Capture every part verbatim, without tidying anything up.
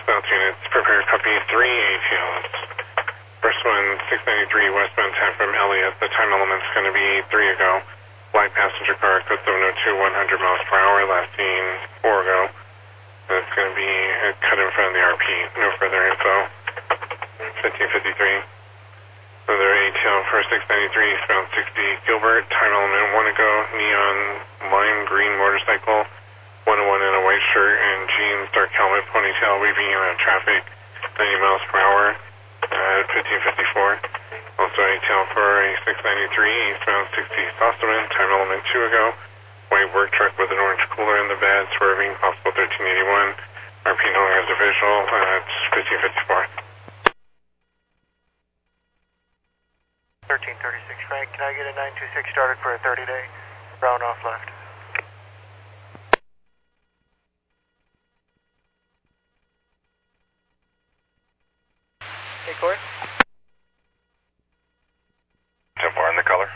southbound units, prepare copy three A T Ls. First one, six ninety-three westbound ten from Elliott. The time element's going to be three ago. Light passenger car, code seven oh two, one hundred miles per hour, last seen four ago. That's going to be a cut in front of the R P. No further info. fifteen fifty-three. Another A T L for six ninety-three, eastbound sixty Gilbert. Time element one ago. Neon lime green motorcycle. one oh one in a white shirt and jeans, dark helmet, ponytail, weaving in and out of traffic. ninety miles per hour. Uh, fifteen fifty-four. Also A T L for a six ninety-three, eastbound sixty Sossaman. Time element two ago. White work truck with an orange cooler in the bed, swerving, possible thirteen eighty-one. R P no longer has a visual, uh, it's fifteen fifty-four. thirteen thirty-six, Frank, can I get a nine two six started for a thirty day? Round off left. Hey, Corey? ten four in the color.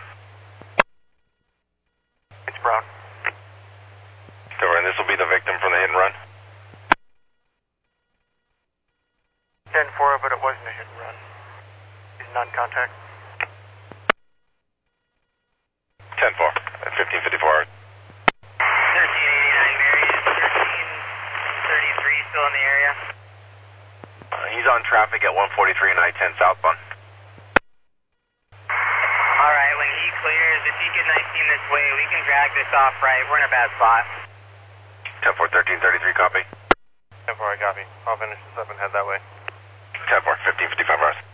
It's Brown. And this will be the victim from the hit and run? ten four, but it wasn't a hit and run. He's non-contact. ten four at fifteen fifty-four. thirteen eighty-nine Marion, thirteen thirty-three still in the area. Uh, he's on traffic at one forty-three and I ten southbound. Alright, when he clears, if you get nineteen this way, we can drag this off right. We're in a bad spot. ten four, thirteen thirty-three, copy. ten four, I copy. I'll finish this up and head that way. ten four, fifteen fifty-five hours.